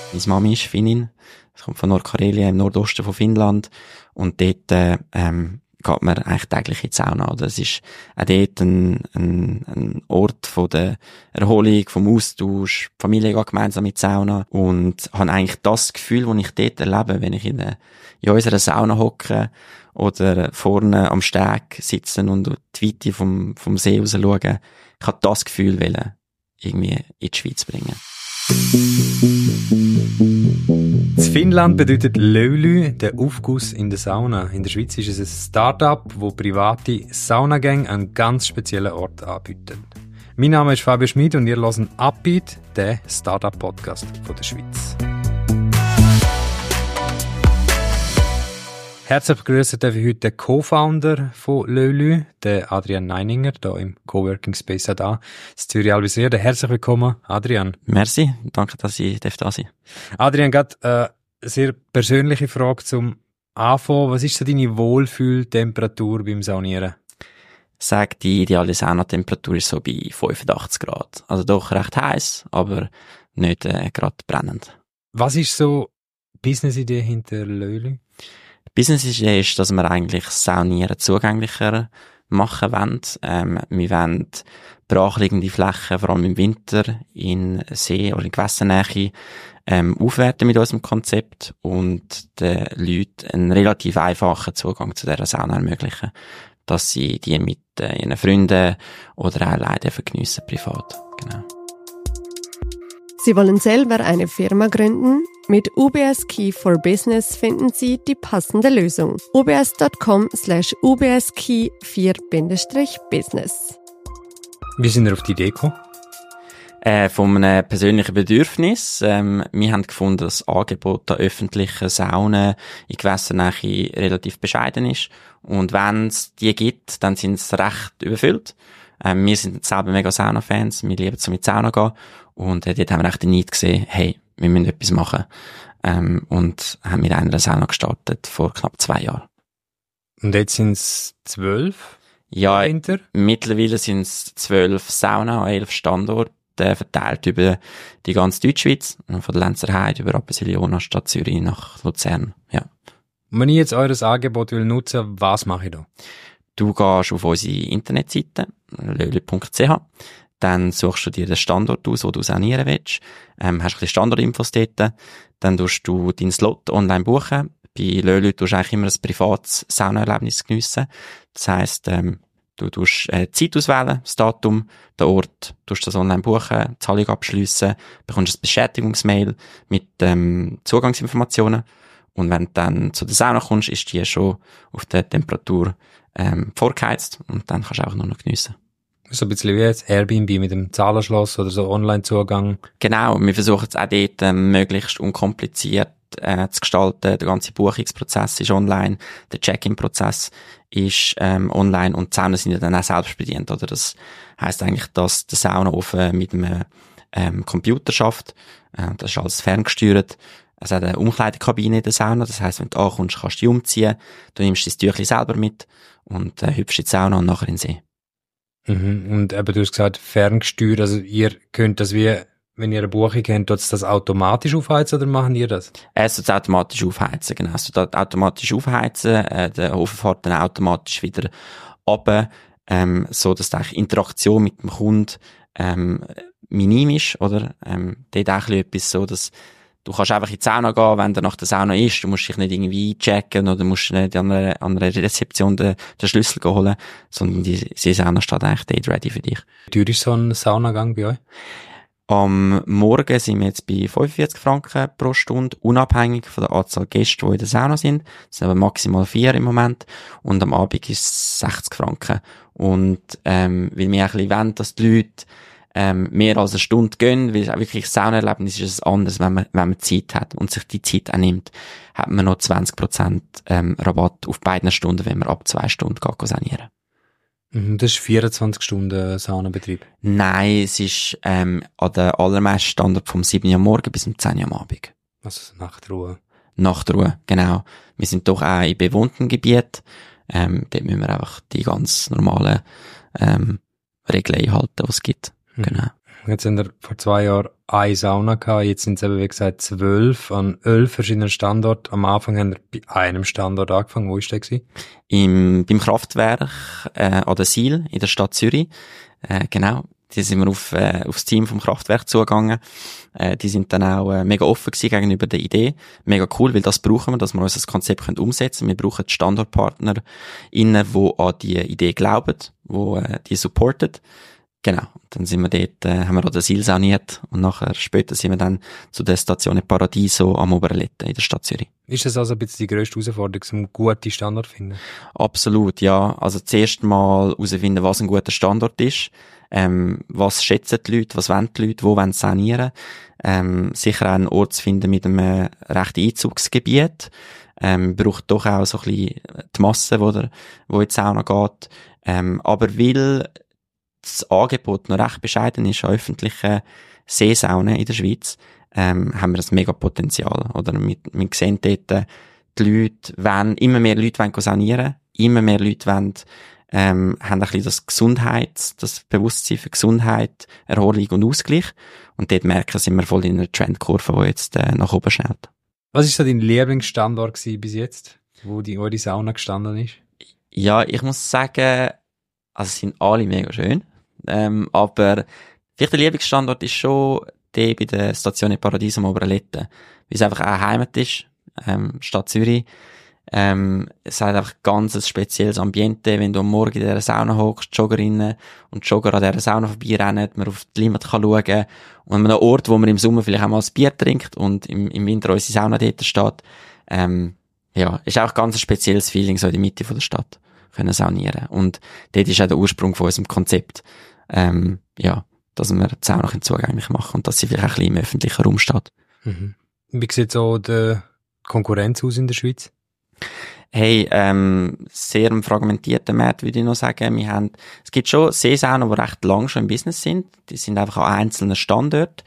Meine Mami ist Finnin. Sie kommt von Nordkarelien im Nordosten von Finnland. Und dort, geht man eigentlich täglich in die Sauna. Oder es ist auch dort ein Ort von der Erholung, vom Austausch. Die Familie geht gemeinsam in die Sauna. Und habe eigentlich das Gefühl, das ich dort erlebe, wenn ich in unserer Sauna hocke oder vorne am Steg sitzen und die Weite vom See raus schauen. Ich habe das Gefühl irgendwie in die Schweiz bringen. In Finnland bedeutet Löylü der Aufguss in der Sauna. In der Schweiz ist es ein Start-up, wo private Saunagänge an ganz speziellen Ort anbieten. Mein Name ist Fabio Schmid und ihr hört Upbeat, den Start-up-Podcast der Schweiz. Herzlich begrüßen darf ich heute den Co-Founder von Löylü, den Adrian Neininger, hier im Coworking Space da, in Zürich-Albisrieden. Herzlich willkommen, Adrian. Merci, danke, dass ich da sein darf. Adrian, gerade eine sehr persönliche Frage zum Anfang. Was ist so deine Wohlfühltemperatur beim Saunieren? Ich sage, die ideale Saunatemperatur ist so bei 85 Grad. Also doch recht heiß, aber nicht gerade brennend. Was ist so die Business-Idee hinter Löylü? Die Business-Idee ist, dass wir eigentlich Saunieren zugänglicher machen wollen. Wir wollen brachliegende Flächen, vor allem im Winter, in See oder in Gewässernähe, aufwerten mit unserem Konzept und den Leuten einen relativ einfachen Zugang zu dieser Sauna ermöglichen, dass sie die mit ihren Freunden oder auch alleine vergeniessen privat. Genau. Sie wollen selber eine Firma gründen? Mit UBS Key for Business finden Sie die passende Lösung. ubs.com/ubskey4-business. Wie sind ihr auf die Idee gekommen? Von einem persönlichen Bedürfnis. Wir haben gefunden, dass das Angebot der öffentlichen Saunen in Gewässernähe relativ bescheiden ist. Und wenn es die gibt, dann sind sie recht überfüllt. Wir sind selber mega Sauna-Fans. Wir lieben es, mit Sauna gehen. Und dort haben wir echt den Need gesehen, hey, wir müssen etwas machen. Und haben mit einer Sauna gestartet vor knapp 2 Jahren. Und jetzt sind es 12? Ja, Winter? Mittlerweile sind es 12 Sauna an 11 Standorten, verteilt über die ganze Deutschschweiz. Von der Lenzerheide über Rapperswil-Jona, Stadt Zürich nach Luzern. Ja. Und wenn ich jetzt eures Angebot nutzen will, was mache ich da? Du gehst auf unsere Internetseite, löyle.ch. Dann suchst du dir den Standort aus, wo du saunieren willst. Hast ein bisschen Standortinfos dort. Dann tust du deinen Slot online buchen. Bei Löyle tust du eigentlich immer ein privates Saunaerlebnis geniessen. Das heisst, du tust Zeit auswählen, das Datum, den Ort, tust das online buchen, die Zahlung abschliessen, bekommst ein Bestätigungsmail mit Zugangsinformationen. Und wenn du dann zu der Sauna kommst, ist die schon auf der Temperatur vorgeheizt und dann kannst du auch nur noch geniessen. So ein bisschen wie jetzt Airbnb mit dem Zahlenschloss oder so Online-Zugang. Genau, wir versuchen es auch dort möglichst unkompliziert zu gestalten. Der ganze Buchungsprozess ist online, der Check-in-Prozess ist online und die Saunen sind ja dann auch selbstbedient. Oder? Das heisst eigentlich, dass der Saunaofen mit einem Computer schafft. Das ist alles ferngesteuert. Es hat eine Umkleidekabine in der Sauna. Das heisst, wenn du ankommst, kannst du dich umziehen. Du nimmst dein Tüchlein selber mit und hüpfst in die Sauna und nachher in den See. Mhm. Und eben, du hast gesagt, ferngesteuert, also ihr könnt das wie, wenn ihr eine Buchung habt, tut es das automatisch aufheizen oder machen ihr das? Es tut automatisch aufheizen, genau. Es tut automatisch aufheizen, der Ofen fährt dann automatisch wieder runter, so dass die Interaktion mit dem Kunden minim ist, oder? Dort auch etwas so, dass du kannst einfach in die Sauna gehen, wenn der nach der Sauna ist. Du musst dich nicht irgendwie einchecken oder musst nicht an einer Rezeption den Schlüssel holen, sondern die Sauna steht eigentlich dort ready für dich. Wie teuer ist so ein Saunagang bei euch? Am Morgen sind wir jetzt bei 45 Franken pro Stunde, unabhängig von der Anzahl Gäste, die in der Sauna sind. Das sind aber maximal 4 im Moment. Und am Abend ist es 60 Franken. Und weil wir ein bisschen wollen, dass die Leute mehr als eine Stunde gehen, weil es auch wirklich Saunaerlebnis ist es anders, wenn man Zeit hat und sich die Zeit auch nimmt, hat man noch 20% Rabatt auf beiden Stunden, wenn man ab 2 Stunden geht saunieren. Das ist 24 Stunden Saunabetrieb? Nein, es ist an der allermeisten Standard vom 7 Uhr am Morgen bis um 10 Uhr am Abend. Also Nachtruhe? Nachtruhe, genau. Wir sind doch auch in bewohnten Gebieten. Dort müssen wir einfach die ganz normalen Regeln einhalten, die es gibt. Genau. Jetzt haben wir vor 2 Jahren eine Sauna gehabt, jetzt sind es eben, wie gesagt, 12 an 11 verschiedenen Standorten. Am Anfang haben wir bei einem Standort angefangen. Wo war der gewesen? Beim Kraftwerk an der Siel in der Stadt Zürich. Genau. Die sind wir aufs Team vom Kraftwerk zugegangen. Die sind dann auch mega offen gewesen gegenüber der Idee. Mega cool, weil das brauchen wir, dass wir unser Konzept umsetzen können. Wir brauchen StandortpartnerInnen, die an die Idee glauben, die die supporten. Genau. Dann sind wir dort, haben wir an der Siel sauniert und nachher später sind wir dann zu der Station Paradiso am Oberletten in der Stadt Zürich. Ist das also ein bisschen die grösste Herausforderung, um gute Standort zu finden? Absolut, ja. Also zuerst mal herausfinden, was ein guter Standort ist. Was schätzen die Leute, was wollen die Leute, wo wollen sie sanieren. Sicher auch einen Ort zu finden mit einem rechten Einzugsgebiet. Braucht doch auch so ein bisschen die Masse, wo in die Sauna geht. Aber weil das Angebot noch recht bescheiden ist an öffentlichen Seesaunen in der Schweiz, haben wir ein mega Potenzial. Oder wir sehen dort, die Leute immer mehr Leute wollen sanieren, immer mehr Leute haben ein bisschen das Bewusstsein für Gesundheit, Erholung und Ausgleich. Und dort merken, sind wir voll in einer Trendkurve, die jetzt nach oben schnellt. Was ist so dein Lieblingsstandort gewesen bis jetzt, wo die Sauna gestanden ist? Ja, ich muss sagen, also sind alle mega schön. Aber vielleicht der Lieblingsstandort ist schon der bei der Station Paradiso am Oberletten. Weil es einfach auch Heimat ist, Stadt Zürich. Es hat einfach ganz ein spezielles Ambiente, wenn du am Morgen in dieser Sauna hockst, Joggerinnen und Jogger an dieser Sauna vorbeirennen, man auf die Limit kann schauen und an einem Ort, wo man im Sommer vielleicht auch mal ein Bier trinkt und im Winter unsere Sauna dort steht. Ja, ist auch ganz ein spezielles Feeling, so in der Mitte von der Stadt können saunieren. Und dort ist auch der Ursprung von unserem Konzept, ja, dass wir die Sauna zugänglich machen und dass sie vielleicht auch ein bisschen im öffentlichen Raum steht. Mhm. Wie sieht so die Konkurrenz aus in der Schweiz? Hey, sehr ein fragmentierter Markt, würde ich noch sagen. Es gibt schon Seesaunen, die recht lang schon im Business sind. Die sind einfach an einzelnen Standorten.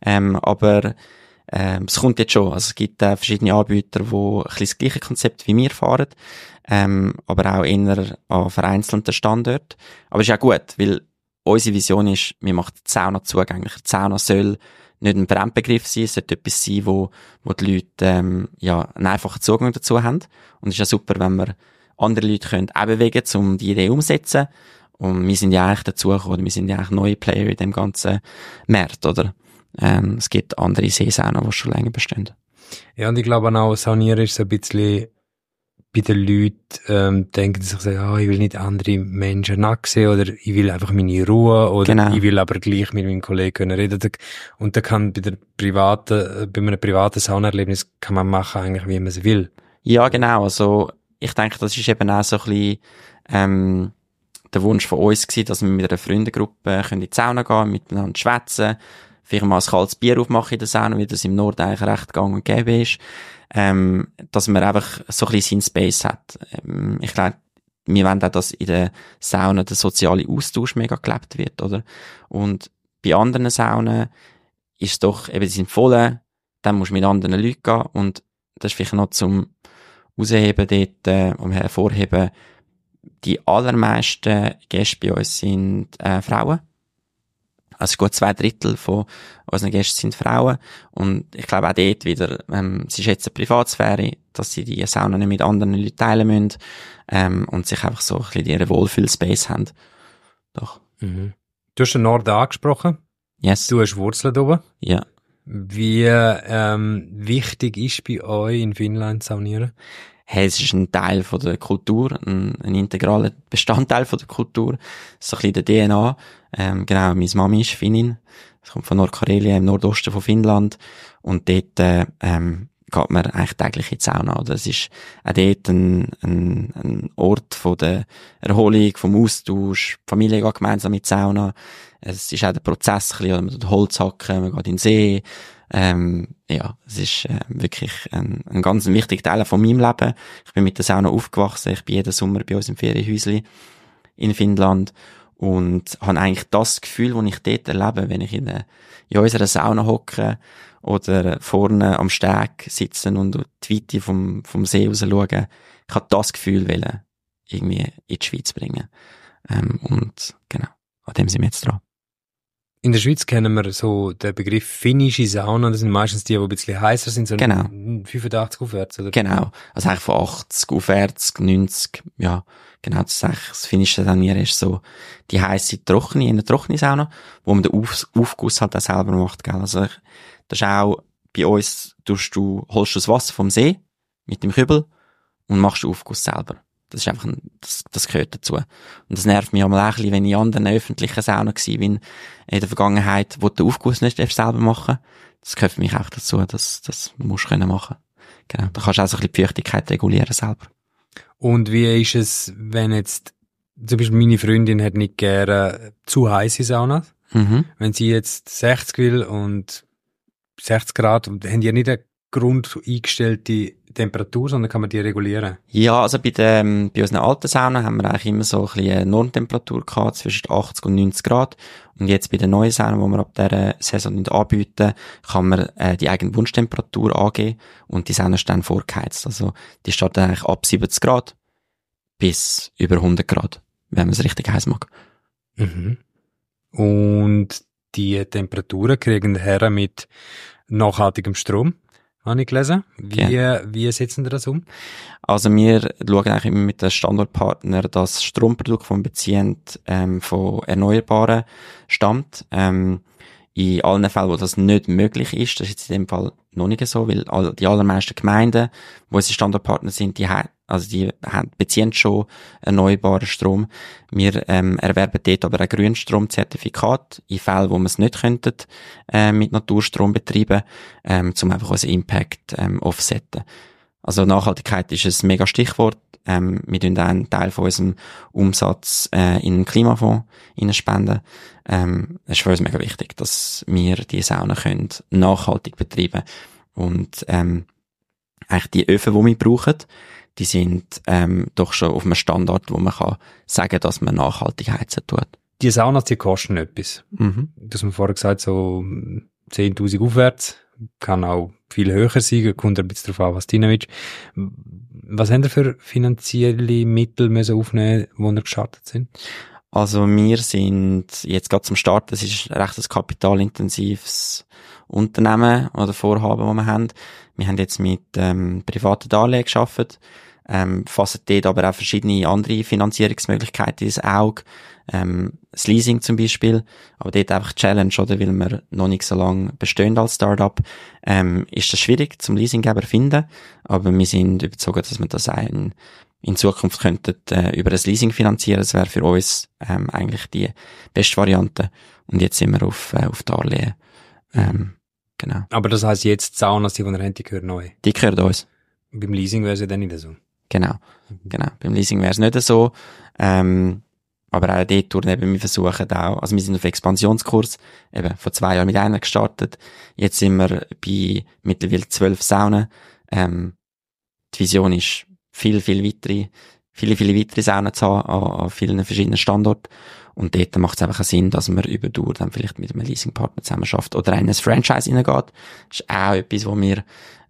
Aber es kommt jetzt schon. Also es gibt verschiedene Anbieter, die ein bisschen das gleiche Konzept wie wir fahren. Aber auch eher an vereinzelten Standorten. Aber es ist auch gut, weil unsere Vision ist, wir machen die Sauna zugänglicher. Die Sauna soll nicht ein Fremdbegriff sein, es sollte etwas sein, wo die Leute ja einen einfachen Zugang dazu haben. Und es ist ja super, wenn wir andere Leute können auch bewegen, um die Idee umzusetzen. Und wir sind ja eigentlich dazugekommen, wir sind ja eigentlich neue Player in dem ganzen Markt, oder? Es gibt andere Seesaunen, die schon länger bestehen. Ja, und ich glaube auch, Saunieren ist so ein bisschen bei den Leuten, denken sie sich so, ja, ich will nicht andere Menschen nackt sehen oder ich will einfach meine Ruhe oder genau. Ich will aber gleich mit meinem Kollegen reden. Und da kann bei einem privaten Saunaerlebnis kann man machen eigentlich, wie man es will. Ja, genau. Also, ich denke, das ist eben auch so ein bisschen, der Wunsch von uns gewesen, dass wir mit einer Freundengruppe in die Sauna gehen, miteinander schwätzen, vielleicht mal ein kaltes Bier aufmachen in der Sauna, wie das im Norden eigentlich recht gang und gäbe ist. Dass man einfach so ein bisschen seinen Space hat. Ich glaube, wir wollen auch, dass in der Sauna der soziale Austausch mega gelebt wird, oder? Und bei anderen Saunen ist es doch, eben, die sind voll, dann musst du mit anderen Leuten gehen und das ist vielleicht noch zum Rausheben dort, hervorheben, die allermeisten Gäste bei uns sind Frauen. Also gut 2/3 von unseren Gästen sind Frauen. Und ich glaube auch dort wieder, sie schätzen Privatsphäre, dass sie die Sauna nicht mit anderen Leuten teilen müssen, und sich einfach so ein bisschen ihren Wohlfühlspace haben. Doch. Mhm. Du hast den Norden angesprochen. Yes. Du hast Wurzeln da oben. Ja. Wie wichtig ist bei euch in Finnland Saunieren? Hey, es ist ein Teil von der Kultur, ein integraler Bestandteil von der Kultur. So ein bisschen der DNA. Genau, meine Mami ist Finnin. Sie kommt von Nordkarelien, im Nordosten von Finnland. Und dort, geht man eigentlich täglich in die Sauna. Oder es ist auch dort ein Ort von der Erholung, vom Austausch. Die Familie geht gemeinsam in die Sauna. Es ist auch der Prozess, ein bisschen, man tut Holz hacken, man geht in den See. Ja, es ist wirklich ein ganz wichtiger Teil von meinem Leben. Ich bin mit der Sauna aufgewachsen. Ich bin jeden Sommer bei uns im Ferienhäusli in Finnland und habe eigentlich das Gefühl, das ich dort erlebe, wenn ich in unserer Sauna hocke oder vorne am Steg sitzen und die Weite vom See raus schauen. Ich habe das Gefühl irgendwie in die Schweiz bringen. Und genau, an dem sind wir jetzt dran. In der Schweiz kennen wir so den Begriff finnische Sauna, das sind meistens die ein bisschen heißer sind, so Genau. 85 aufwärts, oder? Genau. Also eigentlich von 80 aufwärts, 90, ja, genau, das finnische Sanieren ist so die heisse trockene Sauna, wo man den Aufguss halt auch selber macht, gell. Also, das ist auch, bei uns holst du das Wasser vom See mit dem Kübel und machst den Aufguss selber. Das ist einfach, das gehört dazu. Und das nervt mich auch mal ein bisschen, wenn ich in anderen öffentlichen Saunen war, wie in der Vergangenheit, wo du den Aufguss nicht selber machen. Das gehört für mich auch dazu, das musst du machen. Genau. Da kannst du auch so ein bisschen die Feuchtigkeit regulieren selber. Und wie ist es, wenn jetzt, zum Beispiel meine Freundin hat nicht gerne zu heisse Saunas. Mhm. Wenn sie jetzt 60 will und 60 Grad, haben die ja nicht eine Grund eingestellte Temperatur, sondern kann man die regulieren? Ja, also bei unseren alten Saunen haben wir eigentlich immer so ein bisschen eine Normtemperatur gehabt, zwischen 80 und 90 Grad. Und jetzt bei den neuen Saunen, die wir ab dieser Saison anbieten, kann man die eigene Wunschtemperatur angeben und die Sauna ist dann vorgeheizt. Also die steht eigentlich ab 70 Grad bis über 100 Grad, wenn man es richtig heiß mag. Mhm. Und die Temperaturen kriegen die Herren mit nachhaltigem Strom, habe ich gelesen. Wie setzen Sie das um? Also wir schauen eigentlich immer mit den Standortpartner, dass das Stromprodukt vom beziehen von Erneuerbaren stammt. In allen Fällen, wo das nicht möglich ist, das ist jetzt in dem Fall noch nicht so, weil die allermeisten Gemeinden, wo unsere Standortpartner sind, die beziehen schon erneuerbaren Strom. Wir erwerben dort aber ein Grünstromzertifikat in Fällen, wo wir es nicht könnten mit Naturstrom betreiben, um einfach unseren Impact offsetten. Also Nachhaltigkeit ist ein mega Stichwort. Wir tun auch einen Teil von unserem Umsatz in einen Klimafonds spenden. Es ist für uns mega wichtig, dass wir die Sauna können nachhaltig betreiben. Und eigentlich die Öfen, die wir brauchen, die sind doch schon auf einem Standard, wo man kann sagen, dass man nachhaltig heizen tut. Die Saunas, die kosten etwas. Mhm. Du hast mir vorher gesagt, so 10'000 aufwärts. Kann auch viel höher sein, kommt ein bisschen darauf an, was du rein willst. Was haben ihr für finanzielle Mittel müssen aufnehmen, wo ihr gestartet sind? Also wir sind jetzt gerade zum Start, das ist recht ein kapitalintensives Unternehmen oder Vorhaben, das wir haben. Wir haben jetzt mit privaten Darlehen gearbeitet, fassen dort aber auch verschiedene andere Finanzierungsmöglichkeiten ins Auge. Das Leasing zum Beispiel, aber dort einfach Challenge, oder, weil wir noch nicht so lange bestehen als Startup, ist das schwierig zum Leasinggeber finden, aber wir sind überzeugt, dass wir das in Zukunft könnten über ein Leasing finanzieren. Das wäre für uns eigentlich die beste Variante. Und jetzt sind wir auf Darlehen. Genau. Aber das heisst jetzt, die Saunas, die ihr habt, die gehören neu? Die gehören uns. Beim Leasing wäre es ja dann nicht so. Genau. Beim Leasing wäre es nicht so. Aber auch dort eben, wir versuchen auch, also wir sind auf Expansionskurs, eben vor 2 Jahren mit einer gestartet. Jetzt sind wir bei mittlerweile 12 Saunen. Die Vision ist, viele weitere Saunen zu haben an vielen verschiedenen Standorten. Und dort macht es einfach Sinn, dass man über Dauer dann vielleicht mit einem Leasingpartner zusammen schafft oder in ein Franchise reingeht. Das ist auch etwas, was wir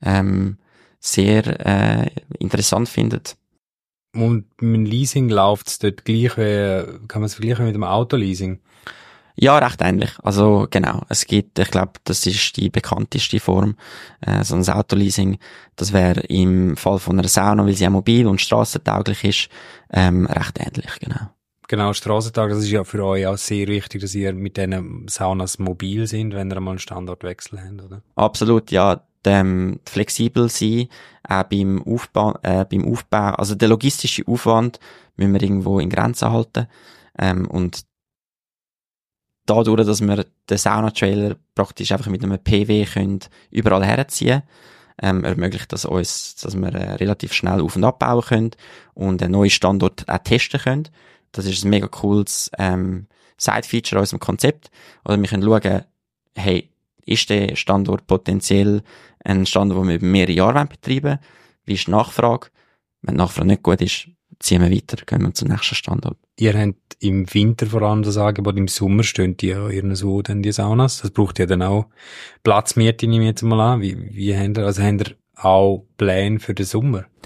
sehr interessant finden. Und mit dem Leasing läuft es dort gleich, kann man es vergleichen mit dem Autoleasing? Ja, recht ähnlich. Also genau, es gibt, ich glaube, das ist die bekannteste Form, so ein Autoleasing. Das wäre im Fall von einer Sauna, weil sie ja mobil und strassentauglich ist, recht ähnlich, genau. Genau, Strassentag, das ist ja für euch auch sehr wichtig, dass ihr mit diesen Saunas mobil sind, wenn ihr einmal einen Standortwechsel habt, oder? Absolut, ja. Flexibel sein, auch beim Aufbau, also der logistische Aufwand müssen wir irgendwo in Grenzen halten, und dadurch, dass wir den Sauna-Trailer praktisch einfach mit einem PW können überall herziehen, ermöglicht das uns, dass wir relativ schnell auf- und abbauen können und einen neuen Standort auch testen können. Das ist ein mega cooles Side-Feature aus unserem Konzept. Oder wir können schauen, hey, ist der Standort potenziell ein Standort, den wir über mehrere Jahre betreiben wollen? Wie ist die Nachfrage? Wenn die Nachfrage nicht gut ist, ziehen wir weiter, gehen wir zum nächsten Standort. Ihr habt im Winter vor allem das Angebot, im Sommer stehen die ja irgendwo dann die Saunas. Das braucht ja dann auch Platzmiete, nehme ich jetzt mal an. Wie habt ihr, also habt ihr auch Pläne für den Sommer?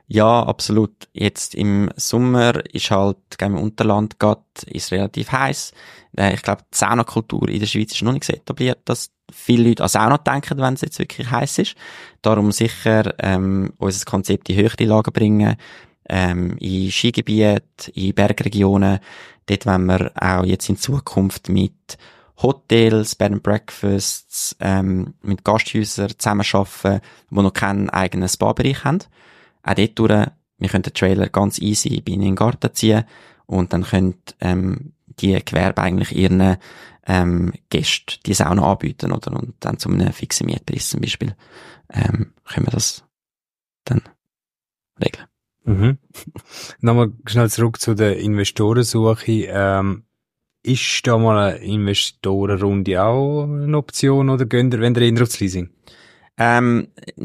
Ja, absolut. Jetzt im Sommer ist halt, im Unterland ist relativ heiß. Ich glaube, die Saunakultur in der Schweiz ist noch nicht so etabliert, dass viele Leute an Sauna denken, wenn es jetzt wirklich heiß ist. Darum sicher unser Konzept in höhere Lagen bringen, in Skigebiete, in Bergregionen. Dort wollen wir auch jetzt in Zukunft mit Hotels, Bed and Breakfasts, mit Gasthäusern zusammenarbeiten, die noch keinen eigenen Spa-Bereich haben. Auch dort durch, wir können den Trailer ganz easy bei Ihnen in den Garten ziehen und dann können die Gewerbe eigentlich ihren Gästen die Sauna anbieten, oder? Und dann zu einem fixen Mietpreis zum Beispiel können wir das dann regeln. Mhm. Nochmal schnell zurück zu der Investorensuche. Ist da mal eine Investorenrunde auch eine Option oder gehen ihr, wenn ihr eher aufs Leasing? Nein,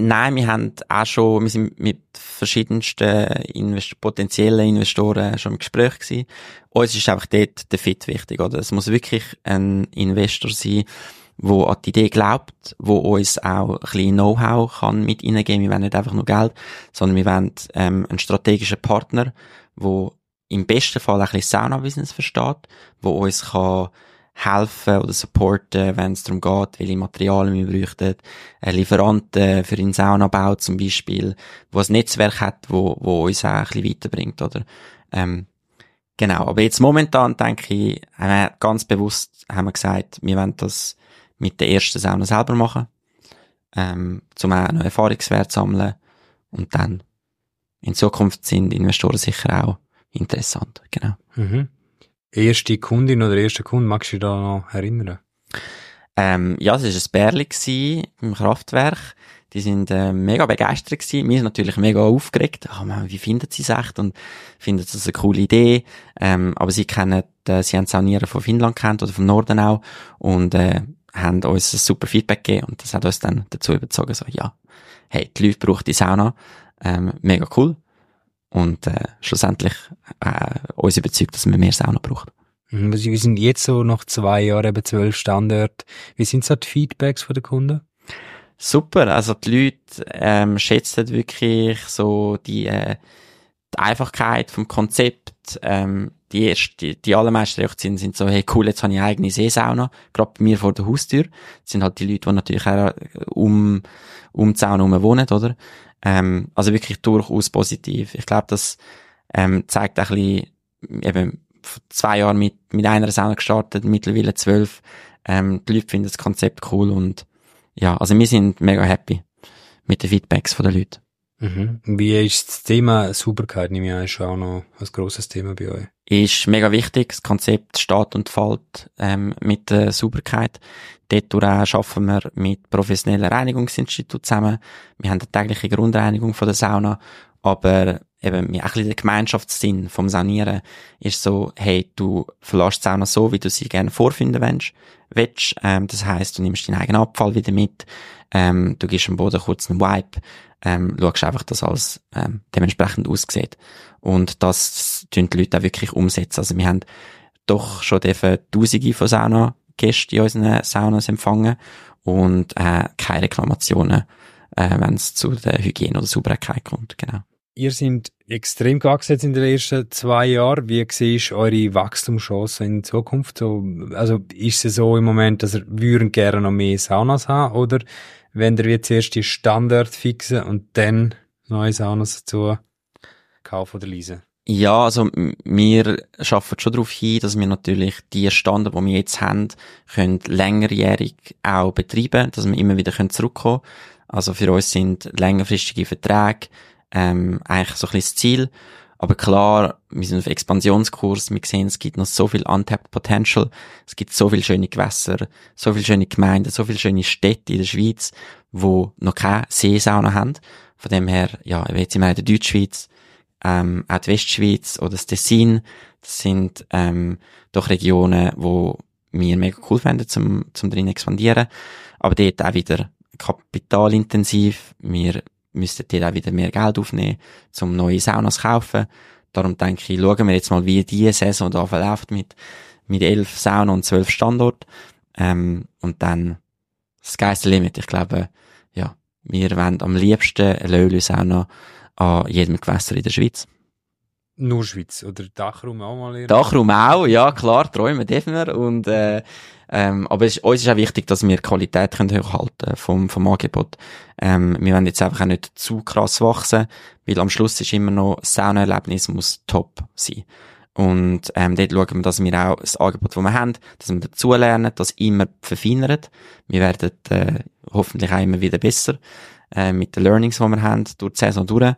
wir sind mit verschiedensten potenziellen Investoren schon im Gespräch gewesen. Uns ist einfach dort der Fit wichtig, oder? Es muss wirklich ein Investor sein, der an die Idee glaubt, wo uns auch ein bisschen Know-how kann mit reingeben. Wir wollen nicht einfach nur Geld, sondern wir wollen einen strategischen Partner, der im besten Fall ein bisschen Sauna-Business versteht, der uns kann helfen oder supporten, wenn es darum geht, welche Materialien wir bräuchten, Lieferanten für den Saunabau zum Beispiel, wo ein Netzwerk hat, wo uns auch ein bisschen weiterbringt, oder? Genau. Aber jetzt momentan denke ich, ganz bewusst haben wir gesagt, wir wollen das mit der ersten Sauna selber machen, zum auch noch Erfahrungswert sammeln und dann in Zukunft sind Investoren sicher auch interessant, genau. Mhm. Erste Kundin oder erster Kunde, magst du dich da noch erinnern? Ja, es war ein Bärli im Kraftwerk. Die sind mega begeistert gewesen. Wir sind natürlich mega aufgeregt. Wie finden sie es echt und finden sie es eine coole Idee? Aber sie haben Saunieren von Finnland kennt oder vom Norden auch und haben uns ein super Feedback gegeben und das hat uns dann dazu überzogen, so, ja, hey, die Leute brauchen die Sauna, mega cool. Und schlussendlich uns überzeugt, dass man mehr Sauna braucht. Wir sind jetzt so nach 2 Jahren eben 12 Standorte. Wie sind so die Feedbacks von den Kunden? Super, also die Leute schätzen wirklich so die Einfachkeit vom Konzept. Die allermeisten Reaktionen sind so, hey cool, jetzt habe ich eine eigene Seesauna, gerade bei mir vor der Haustür. Das sind halt die Leute, die natürlich auch um die Sauna herum wohnen, oder? Also wirklich durchaus positiv. Ich glaube, das zeigt auch ein bisschen, eben vor 2 Jahren mit einer Sauna gestartet, mittlerweile 12. Die Leute finden das Konzept cool und ja, also wir sind mega happy mit den Feedbacks von den Leuten. Mhm. Wie ist das Thema Sauberkeit? Nehme ich an, ist auch noch ein grosses Thema bei euch. Ist mega wichtig. Das Konzept steht und fällt mit der Sauberkeit. Dort arbeiten wir mit professionellen Reinigungsinstituten zusammen. Wir haben eine tägliche Grundreinigung von der Sauna, aber eben ein bisschen der Gemeinschaftssinn vom Saunieren ist so, hey, du verlässt die Sauna so, wie du sie gerne vorfinden willst. Das heisst, du nimmst deinen eigenen Abfall wieder mit, du gibst am Boden kurz einen Wipe, schaust einfach, dass alles dementsprechend aussieht. Und das tun die Leute auch wirklich umsetzen. Also wir haben doch schon Tausende von Saunagästen in unseren Saunas empfangen und keine Reklamationen, wenn es zu der Hygiene oder Sauberkeit kommt. Genau. Ihr seid extrem gewachsen in den ersten 2 Jahren. Wie siehst du eure Wachstumschancen in Zukunft? Also ist es so im Moment, dass ihr würden gerne noch mehr Saunas haben oder wenn ihr jetzt erst die Standard fixen und dann neue Saunas dazu kaufen oder leasen? Ja, also wir arbeiten schon darauf hin, dass wir natürlich die Standard, die wir jetzt haben, können längerjährig auch betreiben, dass wir immer wieder zurückkommen können. Also für uns sind längerfristige Verträge eigentlich so ein bisschen das Ziel. Aber klar, wir sind auf Expansionskurs, wir sehen, es gibt noch so viel untapped Potential, es gibt so viele schöne Gewässer, so viele schöne Gemeinden, so viele schöne Städte in der Schweiz, die noch keine Seesauna haben. Von dem her, ja, jetzt sind wir in der Deutschschweiz, auch die Westschweiz oder das Tessin, das sind doch Regionen, wo wir mega cool finden, zum drin expandieren. Aber dort auch wieder kapitalintensiv, wir müssten dort auch wieder mehr Geld aufnehmen, um neue Saunas zu kaufen. Darum denke ich, schauen wir jetzt mal, wie diese Saison da verläuft mit 11 Saunen und 12 Standorten. Und dann sky's the limit. Ich glaube, ja, wir wollen am liebsten eine Löwli-Sauna an jedem Gewässer in der Schweiz. Nur Schweiz oder Dachraum auch mal irgendwie? Dachraum auch, ja klar, träumen dürfen wir. Und, aber uns ist auch wichtig, dass wir die Qualität können hochhalten vom Angebot. Wir wollen jetzt einfach auch nicht zu krass wachsen, weil am Schluss ist immer noch, das Saunaerlebnis muss top sein. Und dort schauen wir, dass wir auch das Angebot, das wir haben, dass wir dazulernen, das immer verfeinern. Wir werden hoffentlich auch immer wieder besser mit den Learnings, die wir haben, durch die Saison durch.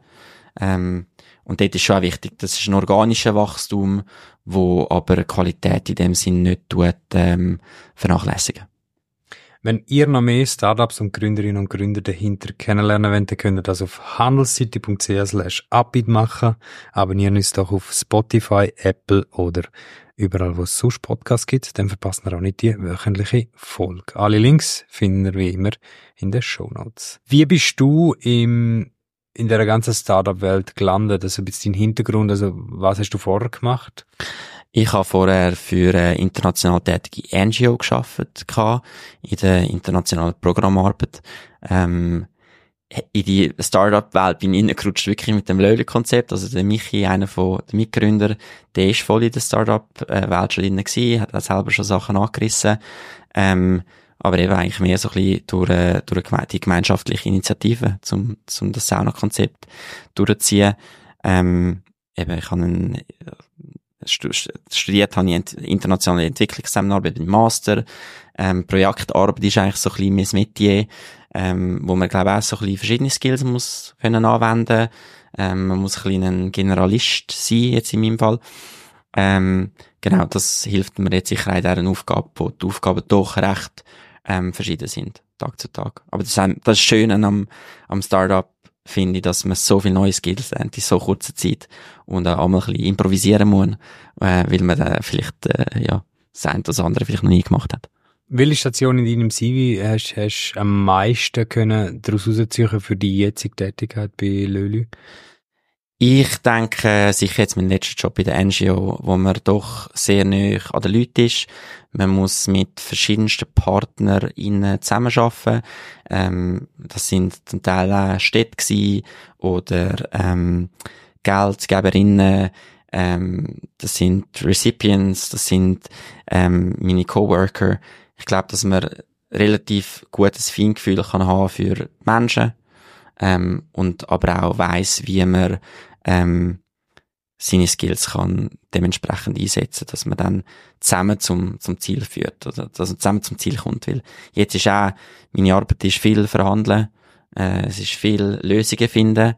Und dort ist schon auch wichtig, das ist ein organisches Wachstum, wo aber Qualität in dem Sinn nicht vernachlässigen. Wenn ihr noch mehr Startups und Gründerinnen und Gründer dahinter kennenlernen wollt, dann könnt ihr das auf handelscity.ch/upbeat machen. Abonnieren uns doch auf Spotify, Apple oder überall, wo es sonst Podcasts gibt. Dann verpasst ihr auch nicht die wöchentliche Folge. Alle Links finden ihr wie immer in den Shownotes. Wie bist du in der ganzen Startup-Welt gelandet? Also ein bisschen dein Hintergrund, also was hast du vorher gemacht? Ich habe vorher für eine international tätige NGO gearbeitet, in der internationalen Programmarbeit. In die Startup-Welt bin ich reingerutscht, wirklich mit dem Löhle-Konzept. Also der Michi, einer von den Mitgründern, der ist voll in der Startup-Welt schon drin gewesen, hat auch selber schon Sachen angerissen. Aber eben eigentlich mehr so ein bisschen durch die gemeinschaftliche Initiative, zum das Sauna-Konzept durchzuziehen. Eben, ich habe studiert habe ich internationale Entwicklungszusammenarbeit im Master. Projektarbeit ist eigentlich so ein bisschen mein Metier, wo man, glaube ich, auch so ein bisschen verschiedene Skills muss können anwenden. Man muss ein bisschen ein Generalist sein, jetzt in meinem Fall. Genau, das hilft mir jetzt sicher auch in dieser Aufgabe, wo die Aufgaben doch recht verschieden sind, Tag zu Tag. Aber das Schöne am Startup, finde ich, dass man so viele neue Skills lernt in so kurzer Zeit und auch mal ein bisschen improvisieren muss, weil man dann vielleicht, das eine oder das andere vielleicht noch nie gemacht hat. Welche Station in deinem CV hast du am meisten können daraus herausziehen für die jetzige Tätigkeit bei Löhle? Ich denke, sicher jetzt mein letzter Job bei der NGO, wo man doch sehr nah an den Leuten ist. Man muss mit verschiedensten PartnerInnen zusammenarbeiten. Das sind zum Teil auch Städte gewesen oder Geldgeberinnen. Das sind Recipients, das sind meine Coworker. Ich glaube, dass man relativ gutes Feingefühl kann haben für Menschen. Und aber auch weiss, wie man seine Skills kann dementsprechend einsetzen, dass man dann zusammen zum Ziel führt oder dass man zusammen zum Ziel kommt. Weil jetzt ist auch, meine Arbeit ist viel verhandeln, es ist viel Lösungen finden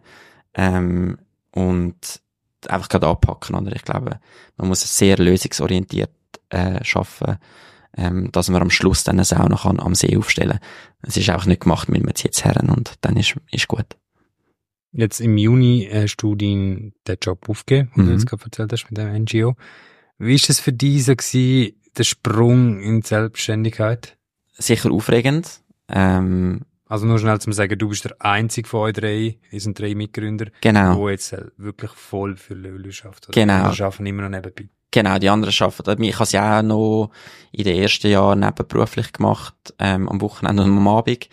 und einfach gerade anpacken. Oder? Ich glaube, man muss sehr lösungsorientiert arbeiten, dass man am Schluss dann eine Sauna kann am See aufstellen. Es ist auch nicht gemacht, mit man jetzt herren und dann ist gut. Jetzt im Juni hast du den Job aufgegeben, den du jetzt gerade erzählt hast mit dem NGO. Wie ist es für dich so gewesen, der Sprung in die Selbstständigkeit? Sicher aufregend. Also nur schnell zum Sagen, du bist der einzige von euch drei, wir sind 3 Mitgründer, genau, die jetzt wirklich voll für Löhle arbeitet. Genau. Die arbeiten immer noch nebenbei. Genau, die anderen arbeiten. Ich habe es ja auch noch in den ersten Jahren nebenberuflich gemacht, am Wochenende und am Abend.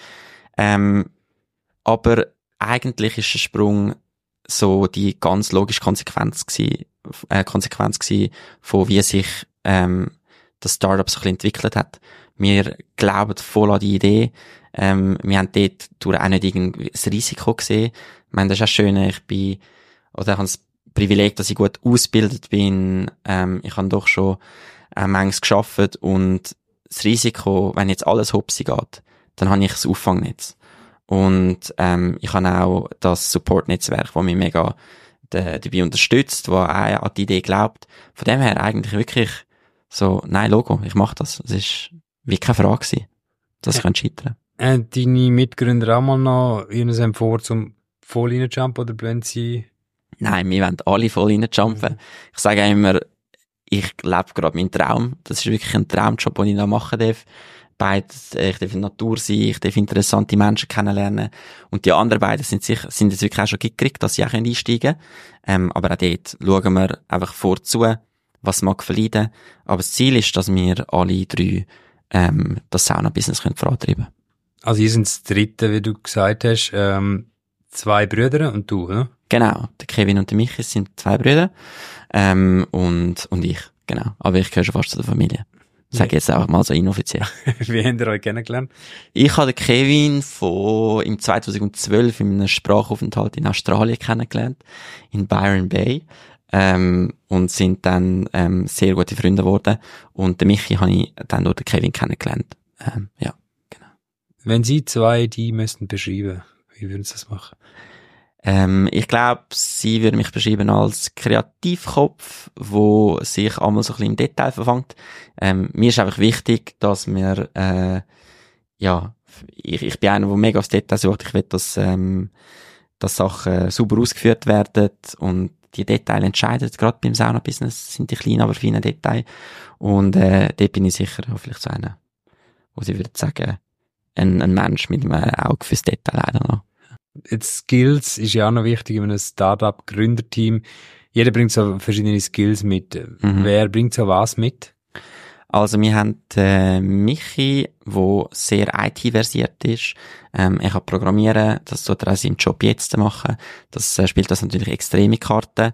Aber eigentlich ist der Sprung so die ganz logische Konsequenz gewesen von wie sich das Startup so ein bisschen entwickelt hat. Wir glauben voll an die Idee. Wir haben dort durch auch nicht irgendwie das Risiko gesehen. Ich meine, das ist auch schön, ich habe das Privileg, dass ich gut ausgebildet bin. Ich habe doch schon manches gearbeitet und das Risiko, wenn jetzt alles hopsi geht, dann habe ich das Auffangnetz. Und ich habe auch das Support-Netzwerk, das mich mega dabei unterstützt, das auch an die Idee glaubt. Von dem her eigentlich wirklich so, nein, Logo, ich mache das. Es ist wie keine Frage gewesen, dass ich scheitern. Deine Mitgründer auch mal noch ihnen vor, zum voll reinjumpen oder blöd sie? Nein, wir wollen alle voll reinjumpen. Ich sage immer, ich lebe gerade meinen Traum. Das ist wirklich ein Traumjob, den ich da machen darf. Ich darf in der Natur sein, ich darf interessante Menschen kennenlernen. Und die anderen beiden sind jetzt wirklich auch schon gekriegt, dass sie auch einsteigen können. Aber auch dort schauen wir einfach vorzu, was mag verleiden. Aber das Ziel ist, dass wir alle 3 das Sauna-Business vorantreiben können. Also ihr seid das dritte, wie du gesagt hast, 2 Brüder und du, oder? Genau, der Kevin und der Michi sind 2 Brüder, und ich, genau. Aber ich gehöre schon fast zu der Familie. Sag jetzt einfach mal so inoffiziell. Wie habt ihr euch kennengelernt? Ich habe den Kevin im 2012 in einem Sprachaufenthalt in Australien kennengelernt, in Byron Bay, und sind dann sehr gute Freunde geworden. Und den Michi habe ich dann durch den Kevin kennengelernt. Ja, genau. Wenn Sie 2 die müssten beschreiben, wie würden Sie das machen? Ich glaube, sie würde mich beschreiben als Kreativkopf, wo sich einmal so ein bisschen im Detail verfangt. Mir ist einfach wichtig, dass wir, ich bin einer, der mega aufs Detail sucht. Ich will, dass Sachen sauber ausgeführt werden und die Details entscheiden. Gerade beim Sauna-Business sind die kleinen, aber feinen Details. Und dort bin ich sicher vielleicht so einer, wo sie würde sagen, ein Mensch mit einem Auge fürs Detail leider noch. Jetzt Skills ist ja auch noch wichtig in einem Startup-Gründerteam. Jeder bringt so verschiedene Skills mit. Wer bringt so was mit? Also wir haben Michi, der sehr IT-versiert ist. Er kann programmieren, das tut er auch seinem Job jetzt machen. Das spielt das natürlich extreme Karten.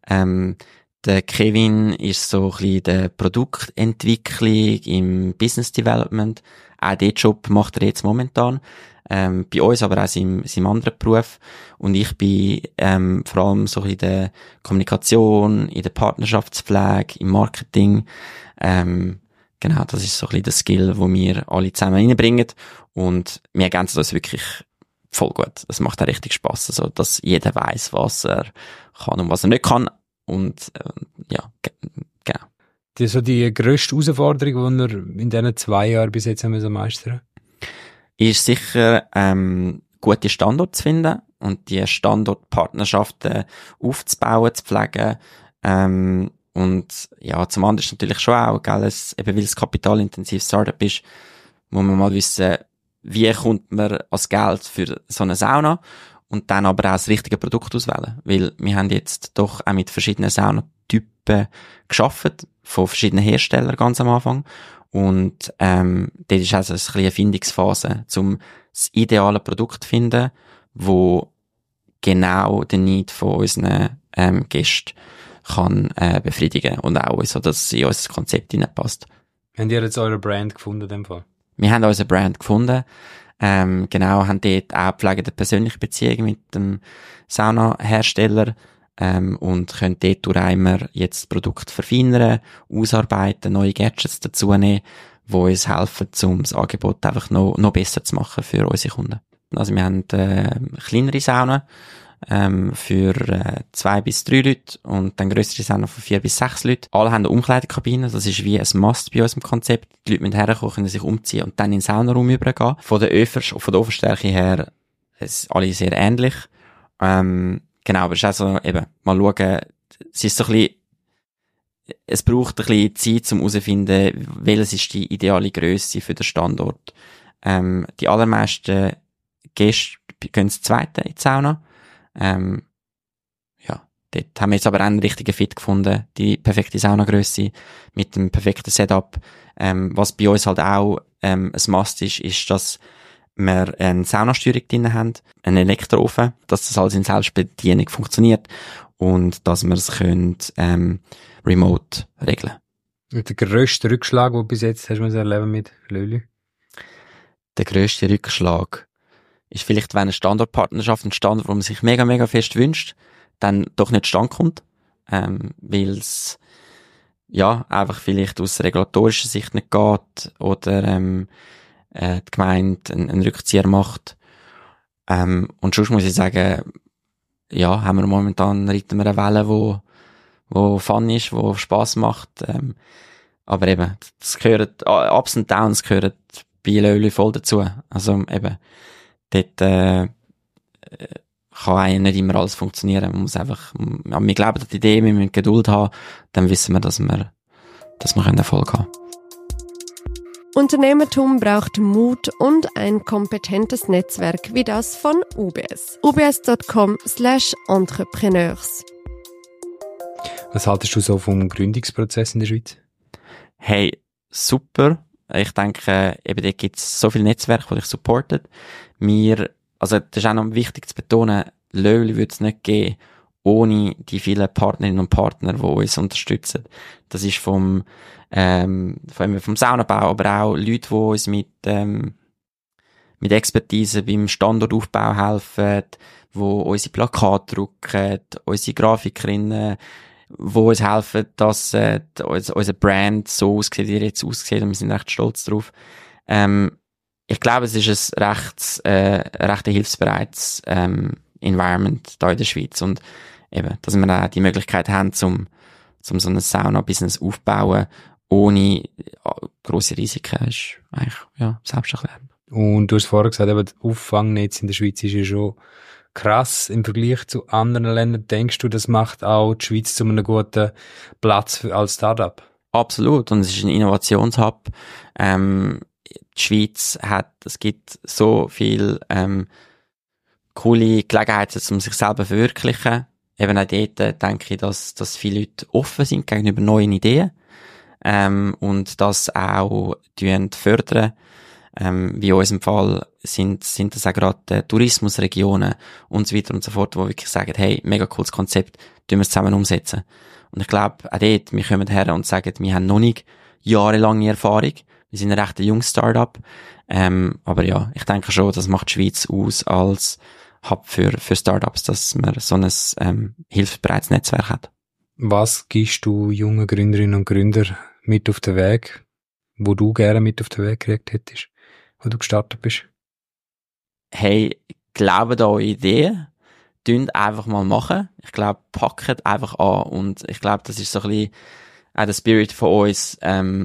Der Kevin ist so ein bisschen der Produktentwicklung im Business Development. Auch den Job macht er jetzt momentan. Bei uns aber auch seinem anderen Beruf. Und ich bin vor allem so in der Kommunikation, in der Partnerschaftspflege, im Marketing. Genau, das ist so ein bisschen der Skill, den wir alle zusammen reinbringen. Und wir ergänzen uns wirklich voll gut. Es macht auch richtig Spass, also, dass jeder weiss, was er kann und was er nicht kann. Und genau. Das ist so die grösste Herausforderung, die ihr in diesen 2 Jahren bis jetzt haben meistern? Ist sicher, gute Standorte zu finden und die Standortpartnerschaften aufzubauen, zu pflegen. Und ja, zum anderen ist natürlich schon auch, gell, eben weil es kapitalintensives Startup ist, muss man mal wissen, wie kommt man als Geld für so eine Sauna und dann aber auch das richtige Produkt auswählen. Weil wir haben jetzt doch auch mit verschiedenen Saunatypen gearbeitet, von verschiedenen Herstellern ganz am Anfang. Und dort ist also ein bisschen eine Findungsphase, um das ideale Produkt zu finden, wo genau den Need von unseren Gästen kann befriedigen und auch so, dass es in unser Konzept hineinpasst. Habt ihr jetzt eure Brand gefunden in dem Fall? Wir haben unsere Brand gefunden, genau, haben dort auch pflegende persönliche Beziehungen mit dem Saunahersteller, und können dort durch einmal jetzt das Produkt verfeinern, ausarbeiten, neue Gadgets dazu nehmen, die uns helfen, um das Angebot einfach noch besser zu machen für unsere Kunden. Also wir haben kleinere Saunen für 2 bis 3 Leute und dann grössere Saunen von 4 bis 6 Leute. Alle haben eine Umkleidekabine, das ist wie ein Must bei unserem Konzept. Die Leute müssen herkommen, können sich umziehen und dann in den Saunaraum übergehen. Von der Ofenstärke her ist alle sehr ähnlich. Genau, aber es ist also eben, mal schauen, es ist so ein bisschen, es braucht ein bisschen Zeit, um herauszufinden, welches ist die ideale Grösse für den Standort. Die allermeisten Gäste gehen das Zweite in die Sauna. Dort haben wir jetzt aber auch einen richtigen Fit gefunden, die perfekte Saunagrösse mit dem perfekten Setup. Was bei uns halt auch ein Must ist, dass wir eine Saunasteuerung drin haben, einen Elektroofen, dass das alles in Selbstbedienung funktioniert und dass wir es können, remote regeln. Und der grösste Rückschlag, den bis jetzt hast du erleben mit Löli? Der grösste Rückschlag ist vielleicht, wenn eine Standortpartnerschaft, ein Standort, wo man sich mega, mega fest wünscht, dann doch nicht zustande kommt, weil es ja einfach vielleicht aus regulatorischer Sicht nicht geht oder die Gemeinde einen Rückzieher macht. Und sonst muss ich sagen, ja, haben wir momentan reiten wir eine Welle, wo fun ist, wo Spass macht. Aber eben, das gehört, Ups und Downs gehören bei Löli voll dazu. Also eben, dort kann eigentlich nicht immer alles funktionieren. Man muss einfach, ja, wir glauben an die Idee, wir müssen Geduld haben, dann wissen wir, dass wir Erfolg haben. Unternehmertum braucht Mut und ein kompetentes Netzwerk wie das von UBS. ubs.com/entrepreneurs. Was haltest du so vom Gründungsprozess in der Schweiz? Hey, super. Ich denke, eben dort gibt es so viele Netzwerke, die dich supporten. Also das ist auch noch wichtig zu betonen, Löwli würde es nicht geben, ohne die vielen Partnerinnen und Partner, die uns unterstützen. Das ist vom Saunabau, aber auch Leute, die uns mit Expertise beim Standortaufbau helfen, die unsere Plakate drucken, unsere Grafikerinnen, die uns helfen, dass unser Brand so aussieht, wie er jetzt aussieht, und wir sind recht stolz drauf. Ich glaube, es ist ein recht hilfsbereites Environment da in der Schweiz, und eben, dass wir auch die Möglichkeit haben, zum so ein Sauna-Business aufbauen, ohne grosse Risiken, ist eigentlich, ja, selbsterklärend. Und du hast vorher gesagt, eben, das Auffangnetz in der Schweiz ist ja schon krass im Vergleich zu anderen Ländern. Denkst du, das macht auch die Schweiz zu einem guten Platz als Startup? Absolut. Und es ist ein Innovationshub. Die Schweiz es gibt so viel, coole Gelegenheiten, um sich selber zu verwirklichen. Eben auch dort denke ich, dass viele Leute offen sind gegenüber neuen Ideen, und das auch fördern. Wie in unserem Fall sind das auch gerade Tourismusregionen und so weiter und so fort, wo wirklich sagen, hey, mega cooles Konzept, tun wir es zusammen umsetzen. Und ich glaube, auch dort, wir kommen her und sagen, wir haben noch nicht jahrelange Erfahrung, wir sind ein recht junges Startup, aber ja, ich denke schon, das macht die Schweiz aus als Hub für Startups, dass man so ein hilfsbereites Netzwerk hat. Was gibst du jungen Gründerinnen und Gründern mit auf den Weg, wo du gerne mit auf den Weg gekriegt hättest, wo du gestartet bist? Hey, glaubt an eure Ideen, tünt einfach mal machen. Ich glaube, packt einfach an, und ich glaube, das ist so ein bisschen auch der Spirit von uns,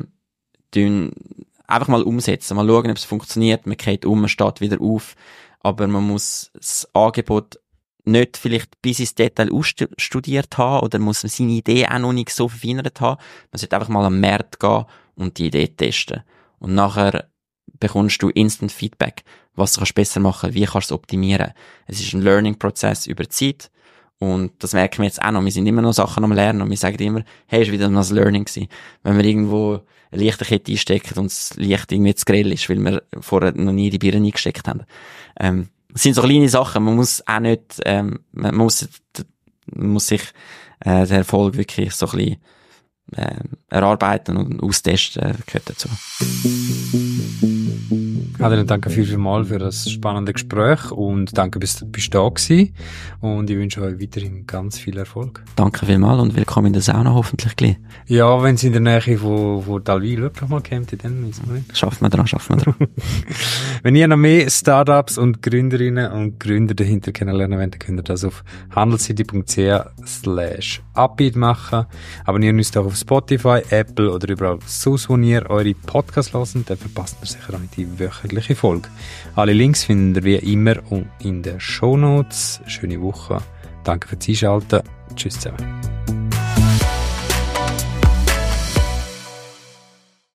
einfach mal umsetzen, mal schauen, ob es funktioniert, man geht man steht wieder auf, aber man muss das Angebot nicht vielleicht bis ins Detail ausstudiert haben, oder muss man seine Idee auch noch nicht so verfeinert haben. Man sollte einfach mal am Markt gehen und die Idee testen. Und nachher bekommst du Instant Feedback, was du kannst besser machen, wie kannst du es optimieren. Es ist ein Learning-Prozess über Zeit, und das merken wir jetzt auch noch. Wir sind immer noch Sachen am Lernen, und wir sagen immer, hey, ist wieder noch ein Learning gewesen. Wenn wir irgendwo eine Lichterkette einstecken und das Licht irgendwie zu grell ist, weil wir vorher noch nie die Birne eingesteckt haben. Das sind so kleine Sachen, man muss auch nicht, man muss sich den Erfolg wirklich so ein bisschen erarbeiten und austesten, gehört dazu. Adrian, danke vielmals für das spannende Gespräch, und danke, bist du da gewesen, und ich wünsche euch weiterhin ganz viel Erfolg. Danke vielmals und willkommen in der Sauna, hoffentlich gleich. Ja, wenn es in der Nähe von Dalwil wirklich mal kommt, dann wissen wir nicht. Schaffen wir dran. Wenn ihr noch mehr Startups und Gründerinnen und Gründer dahinter kennenlernen wollt, dann könnt ihr das auf handelscity.ch/Upbeat machen. Abonniert uns doch auf Spotify, Apple oder überall sonst, wo ihr eure Podcasts hört, dann verpasst ihr sicher auch nicht die wöchentliche Folge. Alle Links findet ihr wie immer in den Shownotes. Schöne Woche. Danke fürs Einschalten. Tschüss zusammen.